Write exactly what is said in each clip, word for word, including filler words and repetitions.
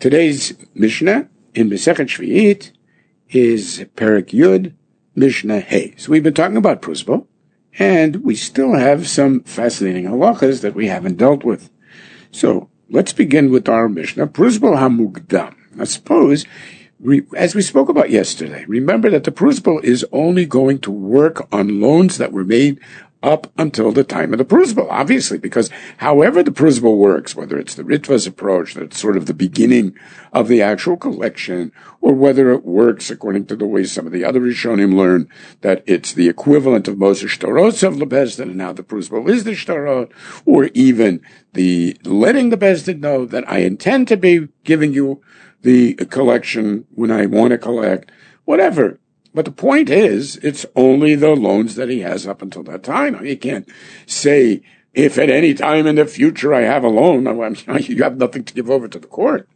Today's Mishnah in Masechet Shvi'it is Perek Yud, Mishnah Hey. So we've been talking about Prusbul, and we still have some fascinating halachas that we haven't dealt with. So let's begin with our Mishnah, Prusbul HaMugdam. I suppose, as we spoke about yesterday, remember that the Prusbul is only going to work on loans that were made up until the time of the Prusbul, obviously, because however the Prusbul works, whether it's the Ritva's approach, that's sort of the beginning of the actual collection, or whether it works according to the way some of the other Rishonim learn, that it's the equivalent of Moshe Shtorot of Lebesdin, and now the Prusbul is the Shtorot, or even the letting the Besdin know that I intend to be giving you the collection when I want to collect, whatever. But the point is, it's only the loans that he has up until that time. He can't say, if at any time in the future I have a loan, you have nothing to give over to the court.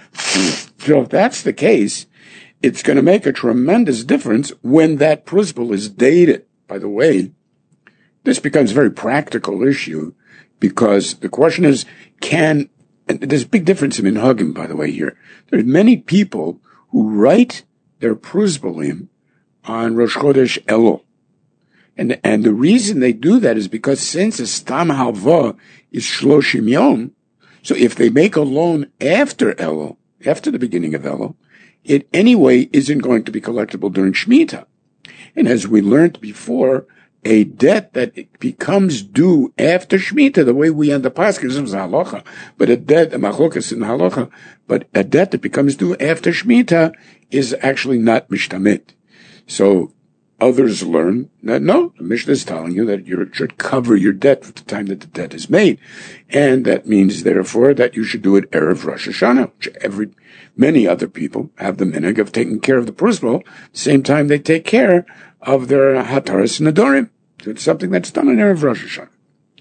So if that's the case, it's going to make a tremendous difference when that Prusbul is dated. By the way, this becomes a very practical issue, because the question is, can, and there's a big difference in Minhagim, by the way, here. There are many people who write their Prusbulim on Rosh Chodesh Elul. And, and the reason they do that is because since a Stam Halva is Shloshim Yom, so if they make a loan after Elul, after the beginning of Elul, it anyway isn't going to be collectible during Shemitah. And as we learned before, a debt that becomes due after Shemitah, the way we end the Pascha is halacha, but a debt, a machlokas in halacha, but a debt that becomes due after Shemitah is actually not mishtamit. So others learn that no, the Mishnah is telling you that you should cover your debt at the time that the debt is made. And that means, therefore, that you should do it Erev Rosh Hashanah, which every, many other people have the minhag of taking care of the Prusbul, the same time they take care of their Hataras Nadorim. So it's something that's done in Erev Rosh Hashanah.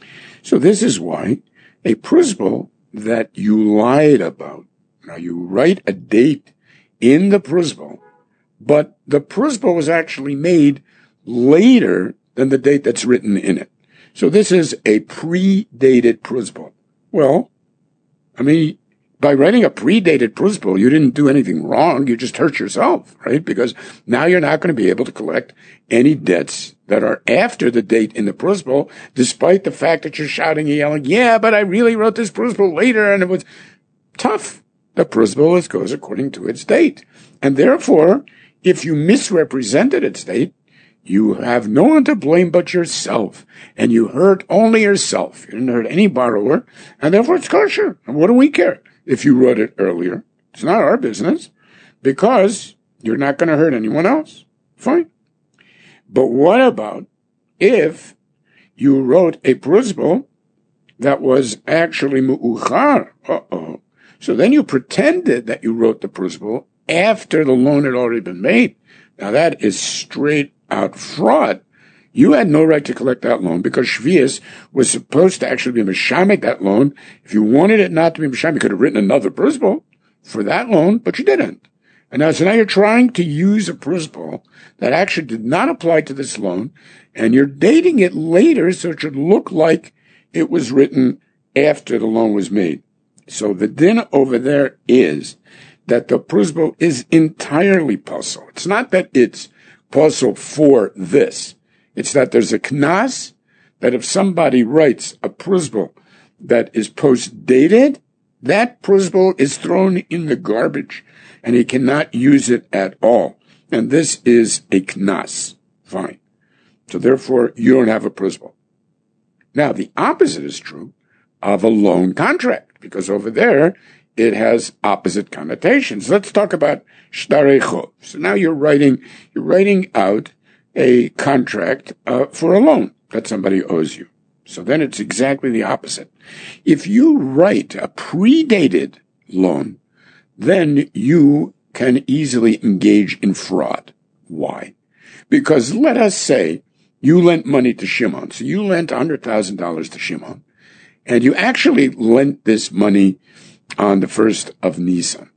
So this is why a Prusbul that you lied about, now you write a date in the Prusbul, but the Prusbul was actually made later than the date that's written in it. So this is a predated Prusbul. Well, I mean, by writing a predated Prusbul, you didn't do anything wrong. You just hurt yourself, right? Because now you're not going to be able to collect any debts that are after the date in the Prusbul, despite the fact that you're shouting and yelling, yeah, but I really wrote this Prusbul later and it was tough. The Prusbul goes according to its date. And therefore, if you misrepresented its date, you have no one to blame but yourself. And you hurt only yourself. You didn't hurt any borrower. And therefore it's kosher. And what do we care if you wrote it earlier? It's not our business, because you're not going to hurt anyone else. Fine. But what about if you wrote a Prusbul that was actually mu'uchar? Uh-oh. So then you pretended that you wrote the Prusbul after the loan had already been made. Now that is straight out fraud. You had no right to collect that loan, because Shvius was supposed to actually be Meshamek that loan. If you wanted it not to be Meshamek, you could have written another Prusbul for that loan, but you didn't. And now, so now you're trying to use a Prusbul that actually did not apply to this loan, and you're dating it later so it should look like it was written after the loan was made. So the din over there is that the Prusbul is entirely puzzle. It's not that it's puzzle for this. It's that there's a knas that if somebody writes a Prusbul that is post-dated, that Prusbul is thrown in the garbage and he cannot use it at all. And this is a knas. Fine. So therefore, you don't have a Prusbul. Now, the opposite is true of a loan contract, because over there, it has opposite connotations. Let's talk about shtarei chov. So now you're writing, you're writing out a contract uh, for a loan that somebody owes you. So then it's exactly the opposite. If you write a predated loan, then you can easily engage in fraud. Why? Because let us say you lent money to Shimon. So you lent one hundred thousand dollars to Shimon, and you actually lent this money on the first of Nisan.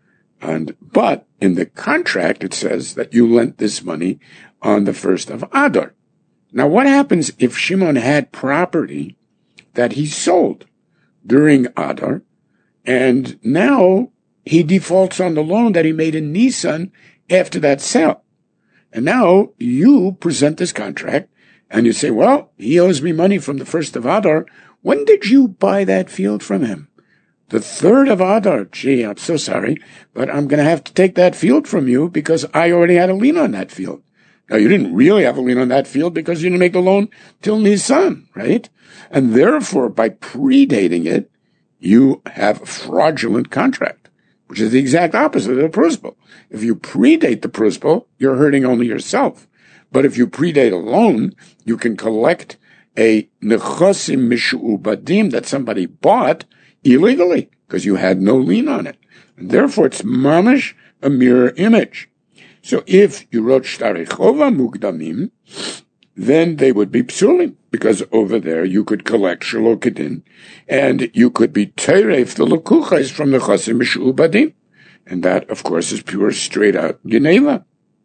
And, but in the contract, it says that you lent this money on the first of Adar. Now, what happens if Shimon had property that he sold during Adar, and now he defaults on the loan that he made in Nisan after that sale. And now you present this contract and you say, well, he owes me money from the first of Adar. When did you buy that field from him? The third of Adar. Gee, I'm so sorry, but I'm going to have to take that field from you because I already had a lien on that field. Now, you didn't really have a lien on that field because you didn't make the loan till Nisan, right? And therefore, by predating it, you have a fraudulent contract, which is the exact opposite of the principle. If you predate the principle, you're hurting only yourself. But if you predate a loan, you can collect a nechosim mishu'ubadim that somebody bought illegally because you had no lien on it. And therefore, it's mamish, a mirror image. So if you wrote shtarei chova mukdamim, then they would be psulim, because over there you could collect shelo kedin, and you could be teiref the lekuchas from the chasim mishu'ubadim. And that, of course, is pure straight-out geneva.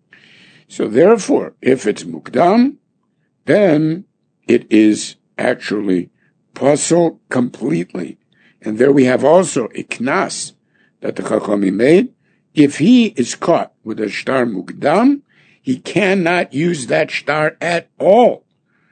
So therefore, if it's mukdam, then it is actually puzzle completely. And there we have also a knas that the Chachamim made. If he is caught with a shtar mukdam, he cannot use that shtar at all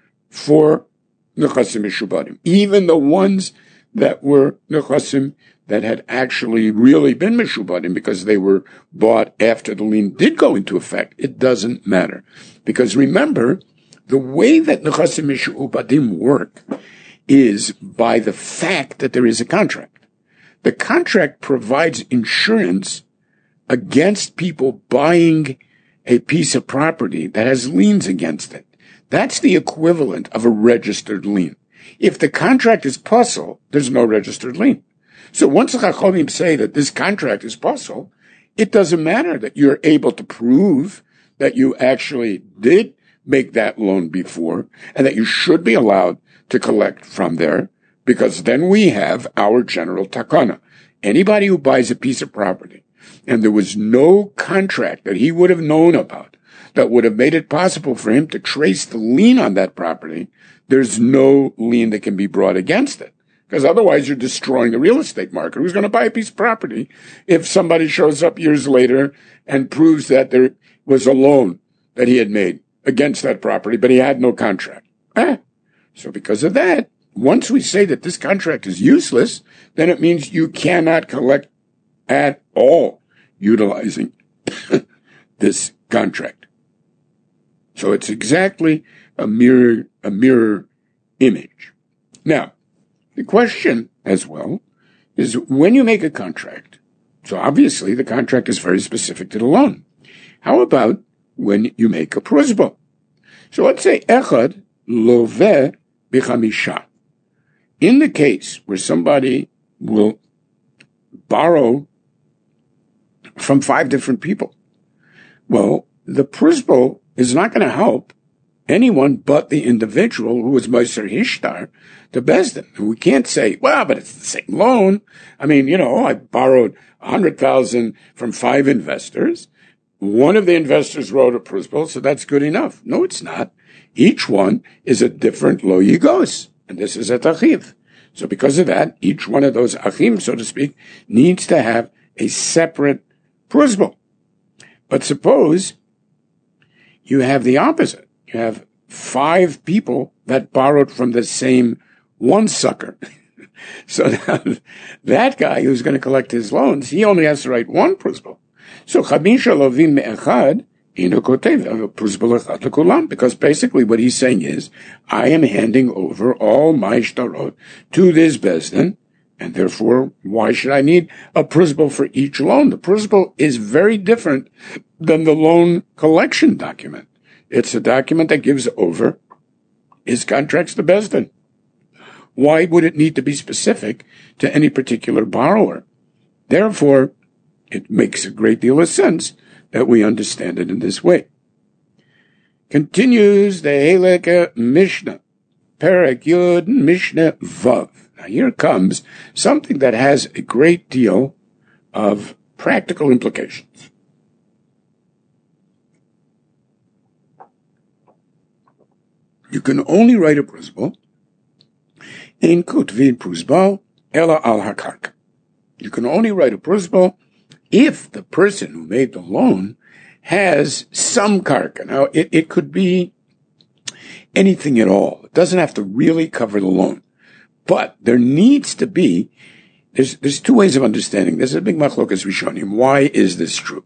for nechasim mishubadim. Even the ones that were nechasim that had actually really been mishubadim because they were bought after the lien did go into effect, it doesn't matter. Because remember, the way that nechasim mishubadim work is by the fact that there is a contract. The contract provides insurance against people buying a piece of property that has liens against it. That's the equivalent of a registered lien. If the contract is puzzle, there's no registered lien. So once the Chachamim say that this contract is puzzle, it doesn't matter that you're able to prove that you actually did make that loan before and that you should be allowed to collect from there, because then we have our general takana. Anybody who buys a piece of property and there was no contract that he would have known about that would have made it possible for him to trace the lien on that property, there's no lien that can be brought against it. Because otherwise you're destroying the real estate market. Who's going to buy a piece of property if somebody shows up years later and proves that there was a loan that he had made against that property, but he had no contract? Eh? So because of that, once we say that this contract is useless, then it means you cannot collect at all utilizing this contract. So it's exactly a mirror, a mirror image. Now, the question as well is when you make a contract, so obviously the contract is very specific to the loan. How about when you make a prosbo? So let's say echad loveh bichamisha. In the case where somebody will borrow from five different people, well, the prosbo is not going to help anyone but the individual who is Moser Hishtar to Besdin. We can't say, well, but it's the same loan. I mean, you know, I borrowed one hundred thousand dollars from five investors. One of the investors wrote a prosbo, so that's good enough. No, it's not. Each one is a different lo yigos, and this is a tachiv. So because of that, each one of those achim, so to speak, needs to have a separate prosbo. But suppose you have the opposite. You have five people that borrowed from the same one sucker. So that, that guy who's going to collect his loans, he only has to write one prosbo. So chamisha lovim me'echad ino kotev prosbo echad lekulam, because basically what he's saying is, I am handing over all my shtarot to this bezdin, and therefore, why should I need a prosbo for each loan? The prosbo is very different than the loan collection document. It's a document that gives over his contracts to Besdin. Why would it need to be specific to any particular borrower? Therefore, it makes a great deal of sense that we understand it in this way. Continues the Halakha Mishnah, Perek Yud Mishnah Vav. Now here comes something that has a great deal of practical implications. You can only write a prosbo in kutvin prosbo ela al hakarka. You can only write a prosbo if the person who made the loan has some karka. Now, it, it could be anything at all. It doesn't have to really cover the loan. But there needs to be, there's, there's two ways of understanding. There's a big machlokas rishonim. Why is this true?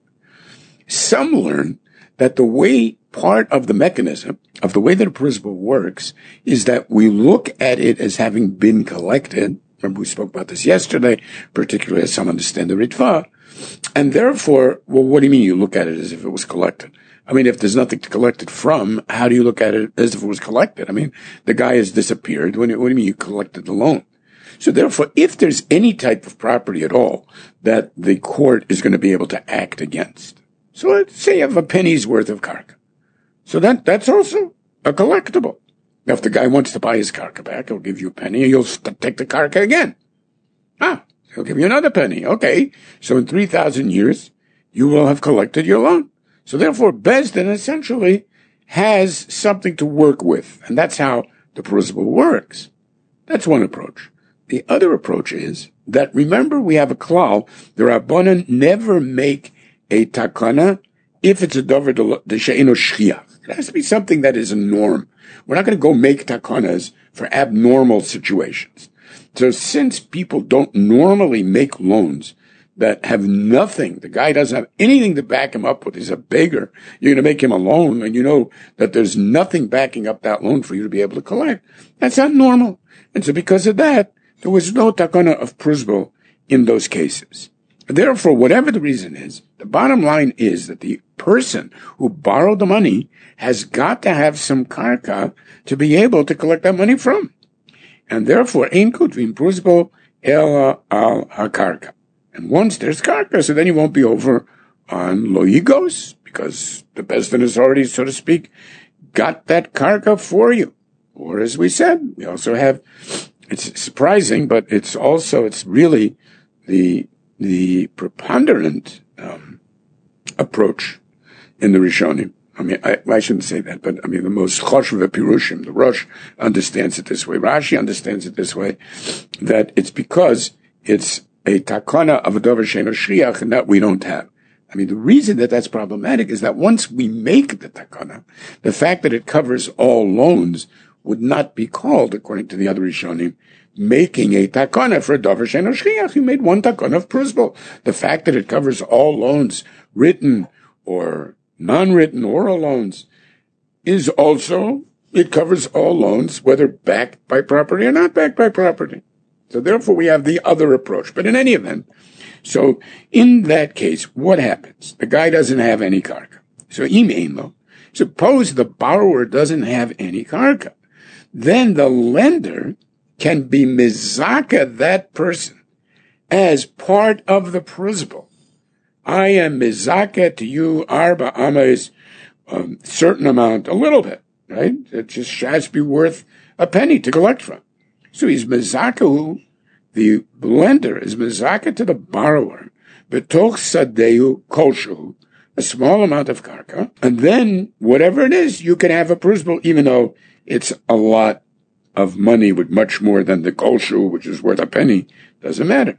Some learn that the way, part of the mechanism of the way that a principle works is that we look at it as having been collected. Remember, we spoke about this yesterday, particularly as some understand the Ritva. And therefore, well, what do you mean you look at it as if it was collected? I mean, if there's nothing to collect it from, how do you look at it as if it was collected? I mean, the guy has disappeared. What do you, what do you mean you collected the loan? So therefore, if there's any type of property at all that the court is going to be able to act against, so let's say you have a penny's worth of karka. So that, that's also a collectible. Now, if the guy wants to buy his karka back, he'll give you a penny and you'll st- take the karka again. Ah, he'll give you another penny. Okay. So in three thousand years, you will have collected your loan. So therefore, Beis Din essentially has something to work with. And that's how the principle works. That's one approach. The other approach is that, remember, we have a klal, the Rabbanan never make a takana if it's a davar d'she'eno shchiach. It has to be something that is a norm. We're not going to go make takanas for abnormal situations. So since people don't normally make loans that have nothing, the guy doesn't have anything to back him up with, he's a beggar, you're going to make him a loan and you know that there's nothing backing up that loan for you to be able to collect. That's not normal. And so because of that, there was no takana of prusbel in those cases. Therefore, whatever the reason is, the bottom line is that the person who borrowed the money has got to have some karka to be able to collect that money from. And therefore, ein kutvim prusbel ela al hakarka. And once there's karka, so then you won't be over on lo yigos, because the Beis Din has already, so to speak, got that karka for you. Or as we said, we also have, it's surprising, but it's also, it's really the the preponderant um, approach in the Rishonim. I mean, I, I shouldn't say that, but I mean, the most choshev pirushim, the Rosh understands it this way. Rashi understands it this way, that it's because it's a takana of a davar she'eno shchiach, and that we don't have. I mean, the reason that that's problematic is that once we make the takana, the fact that it covers all loans would not be called, according to the other Rishonim, making a takana for a davar she'eno shchiach. You made one takana of prusbel. The fact that it covers all loans, written or non-written oral loans, is also, it covers all loans, whether backed by property or not backed by property. So therefore we have the other approach. But in any event, so in that case, what happens? The guy doesn't have any karka. So imeinlo. Suppose the borrower doesn't have any karka. Then the lender can be mizaka that person as part of the prusbel. I am mizaka to you arba amas, um, certain amount, a little bit, right? It just has to be worth a penny to collect from. So he's mizaka who, the lender is mizaka to the borrower, betoch sadeu kolshu, a small amount of karka, and then whatever it is, you can have a prusbel, even though it's a lot of money with much more than the kolshu, which is worth a penny, doesn't matter.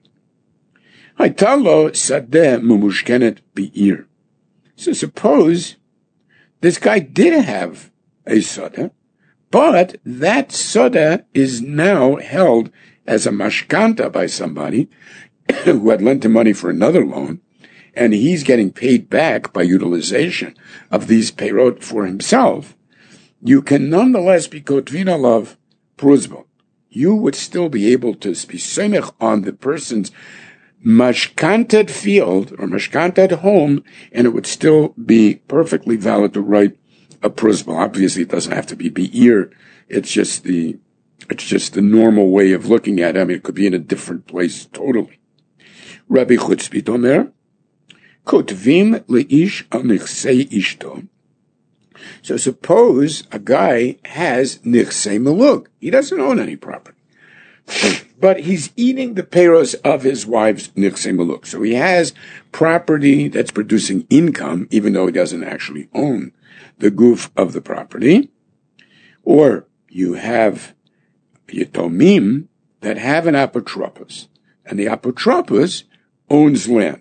Haitalo sadeh mumushkenet bi'ir. So suppose this guy did have a soda, but that soda is now held as a mashkanta by somebody who had lent him money for another loan, and he's getting paid back by utilization of these peyrot for himself. You can nonetheless be kotvin alav prusbel. You would still be able to be semech on the person's mashkanted field or mashkanted home, and it would still be perfectly valid to write a prusbel. Obviously, it doesn't have to be be'ir. It's just the it's just the normal way of looking at it. I mean, it could be in a different place totally. Rabbi Chutzpit Omer, kotvim leish al nichsei ishto. So suppose a guy has nichsei melug. He doesn't own any property, but he's eating the peiros of his wife's nichsei melug. So he has property that's producing income, even though he doesn't actually own the goof of the property. Or you have yatomim that have an apotropos, and the apotropos owns land.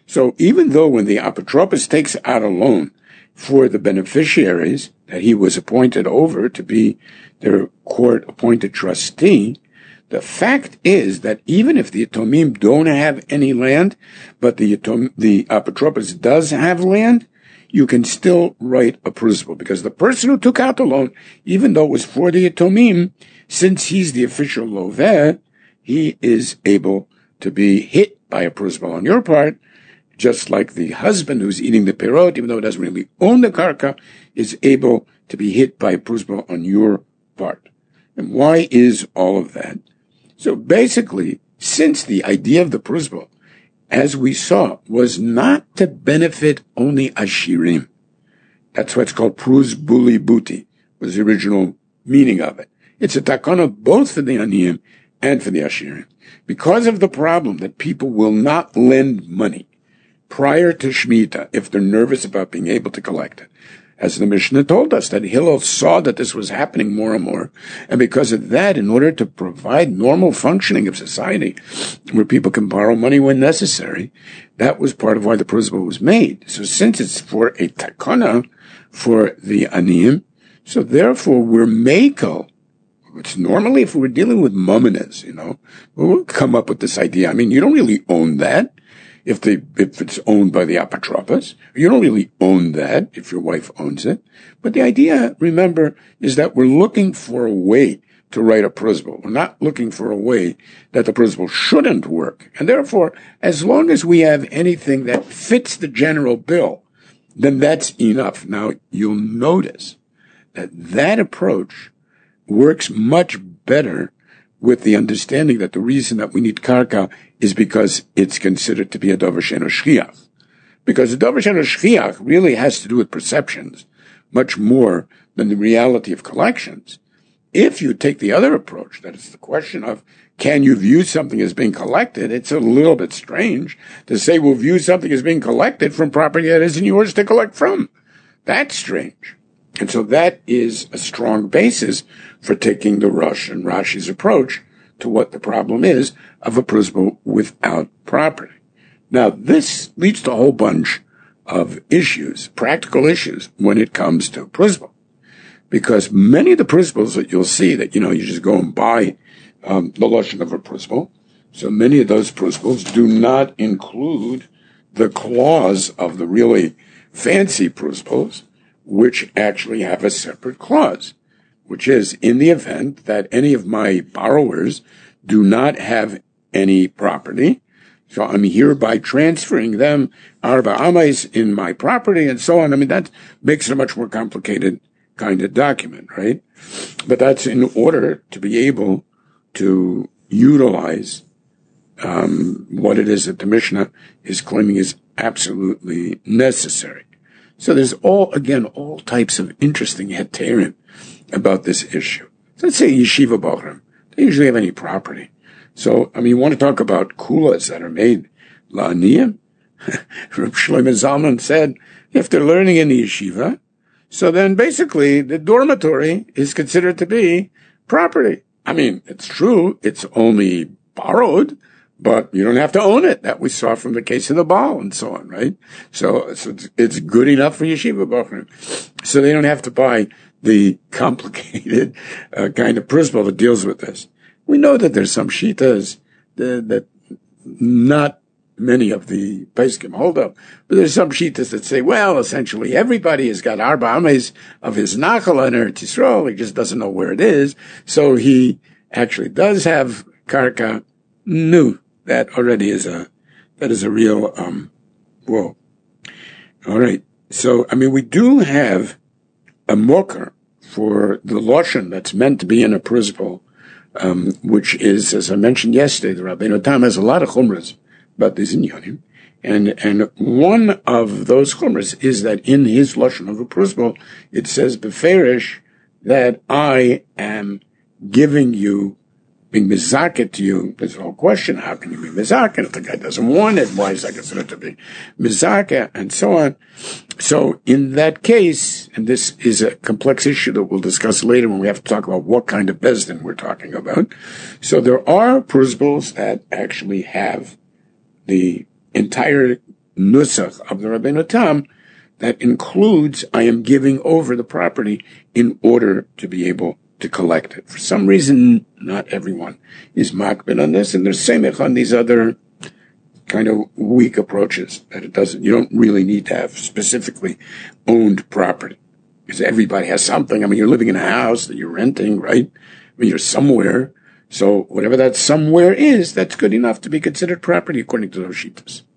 So even though when the apotropos takes out a loan for the beneficiaries that he was appointed over to be their court-appointed trustee, the fact is that even if the Yatomim don't have any land, but the Yatom, the apotropos does have land, you can still write a principal, because the person who took out the loan, even though it was for the Yatomim, since he's the official loveh, he is able to be hit by a principal on your part, just like the husband who's eating the perot, even though he doesn't really own the karka, is able to be hit by a principal on your part. And why is all of that? So basically, since the idea of the principal, as we saw, was not to benefit only Ashirim. That's what's called Pruz Buli Buti, was the original meaning of it. It's a takana both for the Aniyim and for the Ashirim. Because of the problem that people will not lend money prior to Shemitah if they're nervous about being able to collect it. As the Mishnah told us, that Hillel saw that this was happening more and more, and because of that, in order to provide normal functioning of society, where people can borrow money when necessary, that was part of why the principle was made. So since it's for a takana, for the aniyim, so therefore we're mekel. It's normally if we were dealing with mumminas, you know, we'll come up with this idea. I mean, you don't really own that. If they, if it's owned by the apotropos, you don't really own that if your wife owns it. But the idea, remember, is that we're looking for a way to write a principle. We're not looking for a way that the principle shouldn't work. And therefore, as long as we have anything that fits the general bill, then that's enough. Now, you'll notice that that approach works much better with the understanding that the reason that we need karka is because it's considered to be a davar she'eino shchiach. Because the davar she'eino shchiach really has to do with perceptions, much more than the reality of collections. If you take the other approach, that is the question of, can you view something as being collected? It's a little bit strange to say we'll view something as being collected from property that isn't yours to collect from. That's strange. And so that is a strong basis for taking the Rosh and Rashi's approach to what the problem is of a principle without property. Now, this leads to a whole bunch of issues, practical issues, when it comes to principle. Because many of the principles that you'll see that, you know, you just go and buy um, the Lashon of a principle, so many of those principles do not include the clause of the really fancy principles, which actually have a separate clause, which is in the event that any of my borrowers do not have any property, so I'm hereby transferring them arba amais in my property and so on. I mean, that makes it a much more complicated kind of document, right? But that's in order to be able to utilize um, what it is that the Mishnah is claiming is absolutely necessary. So there's all, again, all types of interesting heterim about this issue. So let's say yeshiva bochrim. They usually have any property. So, I mean, you want to talk about kulas that are made la'aniyim? Reb Shlomo Zalman said, if they're learning in the yeshiva, so then basically the dormitory is considered to be property. I mean, it's true, it's only borrowed, but you don't have to own it. That we saw from the case of the Baal and so on, right? So, so it's, it's good enough for yeshiva bochrim. So they don't have to buy the complicated uh, kind of principle that deals with this. We know that there's some shitas that, that not many of the Pesachim hold up, but there's some shitas that say, well, essentially everybody has got arba ames of his nachal on Eretz Yisrael. He just doesn't know where it is. So he actually does have karka. No, that already is a, that is a real, um, whoa. All right. So, I mean, we do have a mocker for the Lashon that's meant to be in a principle, um, which is, as I mentioned yesterday, the Rabbeinu Tam has a lot of chumras about these inyanim. And, and one of those chumras is that in his Lashon of a principle, it says, beferish, that I am giving you, being mizaket to you. There's a whole question, how can you be mizaket if the guy doesn't want it? Why is that considered to be mizaket? And so on. So in that case, and this is a complex issue that we'll discuss later when we have to talk about what kind of bezdin we're talking about. So there are principles that actually have the entire nusach of the Rabbeinu Tam that includes I am giving over the property in order to be able to collect it. For some reason, not everyone is makbid on this, and there's semech on these other kind of weak approaches that it doesn't, you don't really need to have specifically owned property. Because everybody has something. I mean, you're living in a house that you're renting, right? I mean, you're somewhere. So whatever that somewhere is, that's good enough to be considered property according to those shittas.